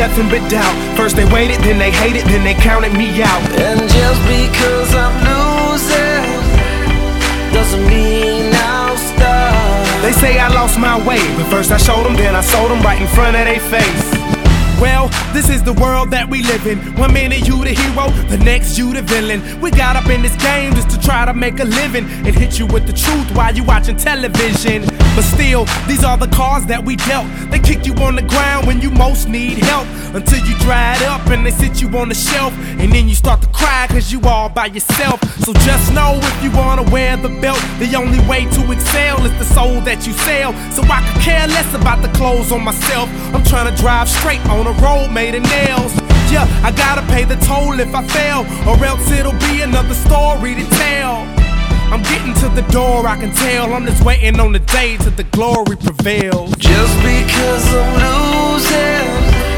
nothing but doubt. First they waited, then they hated, then they counted me out. And just because I'm losing doesn't mean I'll stop. They say I lost my way, but first I showed them, then I sold them right in front of their face. Well, this is the world that we live in. One minute you the hero, the next you the villain. We got up in this game just to try to make a living and hit you with the truth while you watching television. But still, these are the cards that we dealt. They kick you on the ground when you most need help, until you dried up and they sit you on the shelf, and then you start to cry cause you all by yourself. So just know, if you wanna wear the belt, the only way to excel is the soul that you sell. So I could care less about the clothes on myself. I'm trying to drive straight on a road made of nails. Yeah, I gotta pay the toll if I fail, or else it'll be another story to tell. I'm getting to the door, I can tell. I'm just waiting on the day till the glory prevails. Just because I'm losing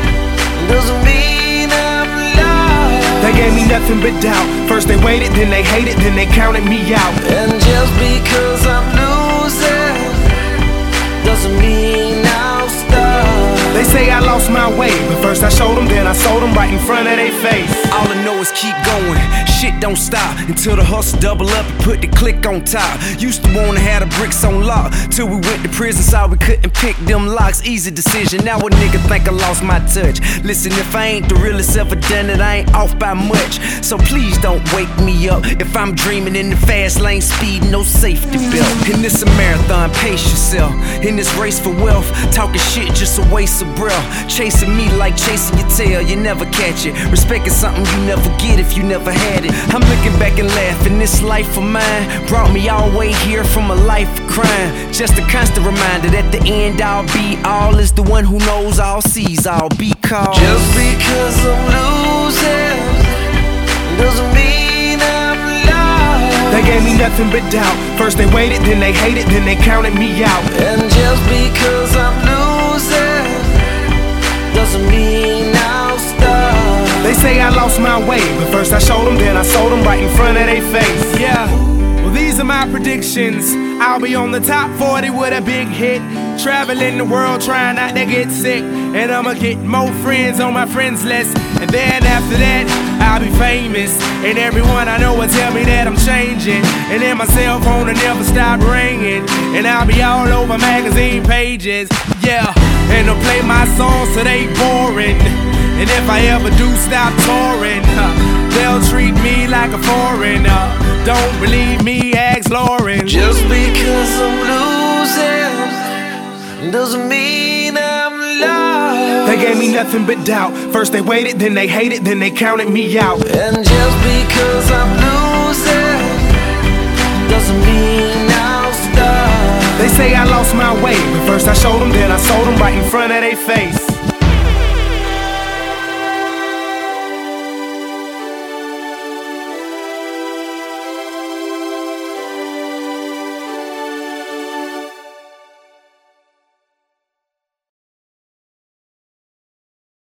doesn't mean I'm lost. They gave me nothing but doubt. First they waited, then they hated, then they counted me out. And just because I'm losing doesn't mean I'll stop. They say I lost my way, but first I showed them, then I sold them right in front of their face. All I know is keep going, shit don't stop until the hustle double up and put the click on top. Used to wanna have the bricks on lock, till we went to prison, saw we couldn't pick them locks. Easy decision, now a nigga think I lost my touch. Listen, if I ain't the realest ever done it, I ain't off by much. So please don't wake me up if I'm dreaming in the fast lane, speed, no safety belt. And this a marathon, pace yourself. In this race for wealth, talking shit just a waste of breath. Chasing me like chasing your tail, you never catch it. Respect is something you never get if you never had it. I'm looking back and laughing, this life of mine brought me all the way here from a life of crime. Just a constant reminder that the end all be all is the one who knows all, sees all, be called. Just because I'm losing doesn't mean I'm lost. They gave me nothing but doubt. First they waited, then they hated, then they counted me out. And just because I'm losing doesn't mean I'll stop. They say I lost my way, but first I showed them, then I sold them right in front of their face. Yeah, well these are my predictions. I'll be on the top 40 with a big hit, traveling the world trying not to get sick. And I'ma get more friends on my friends list, and then after that I'll be famous, and everyone I know will tell me that I'm changing. And then my cell phone will never stop ringing, and I'll be all over magazine pages. Yeah, and they'll play my songs so they boring. And if I ever do stop touring, they'll treat me like a foreigner. Don't believe me, ask Lauren. Just because I'm losing doesn't mean I'm lost. They gave me nothing but doubt. First they waited, then they hated, then they counted me out. And just because I'm losing doesn't mean I'll stop. They say I lost my way, but first I showed them, then I sold them right in front of their face.